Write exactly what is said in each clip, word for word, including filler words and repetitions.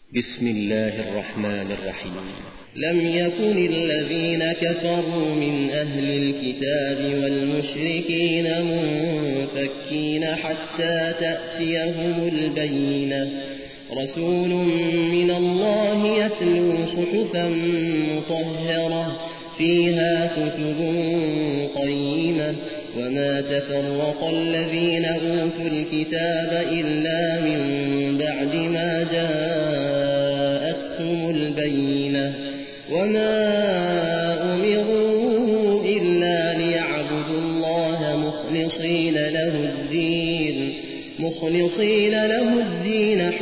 بسم الله الرحمن الرحيم. لم يكن الذين كفروا من أهل الكتاب والمشركين منفكين حتى تأتيهم البينة رسول من الله يتلو صحفا مطهرة فيها كتب قيمة وما تفرق الذين أوتوا الكتاب إلا من بعد ما جاءتهم البينة وما أمروا إلا ليعبدوا الله مخلصين له الدين مخلصين له الدين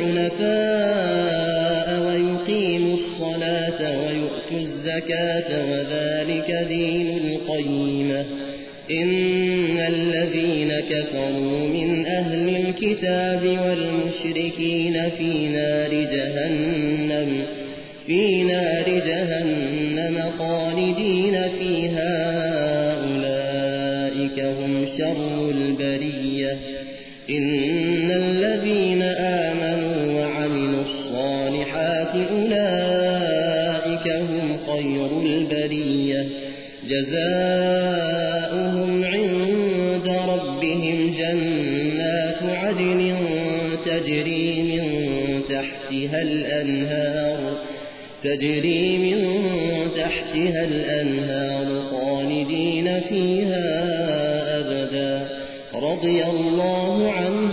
حنفاء ويقيموا الصلاة ويؤتوا الزكاة وذلك دين القيمة. إن الذين كفروا من أهل الكتاب والمشركين في نار جهنم في نار جهنم خالدين فيها أولئك هم شر البرية. إن الذين آمنوا وعملوا الصالحات أولئك هم خير البرية جزاؤهم عند ربهم جنات عدن تجري من تحتها الأنهار تجري من تحتها الأنهار خالدين فيها أبدا رضي الله عنهم